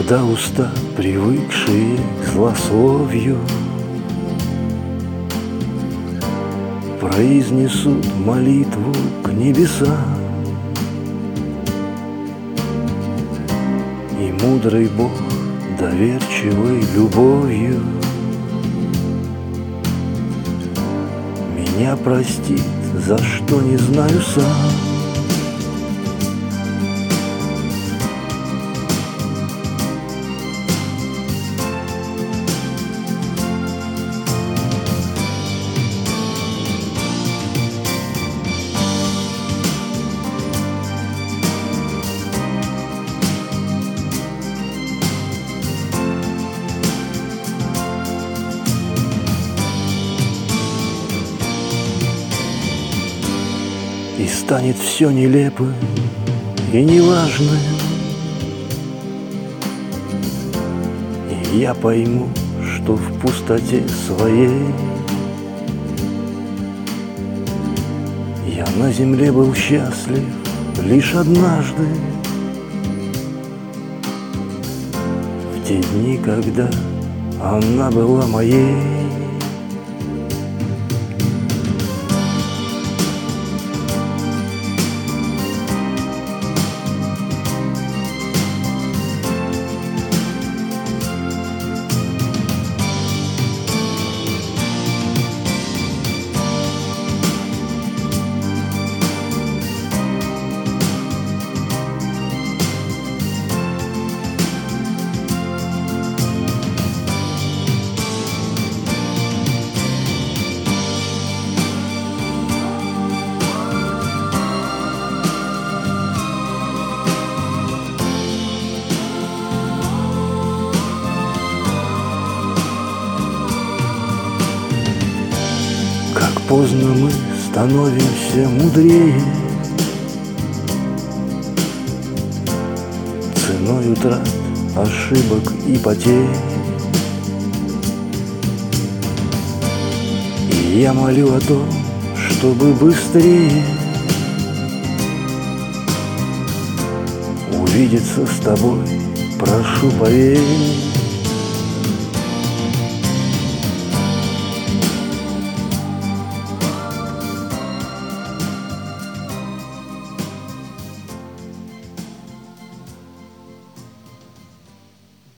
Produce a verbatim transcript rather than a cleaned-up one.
Когда уста, привыкшие к злословию, произнесут молитву к небесам, и мудрый Бог доверчивой любовью меня простит, за что не знаю сам. И станет все нелепым и неважным, и я пойму, что в пустоте своей я на земле был счастлив лишь однажды, в те дни, когда она была моей. Как поздно мы становимся мудрее ценой утрат, ошибок и потерь. И я молю о том, чтобы быстрее увидеться с тобой, прошу, поверь.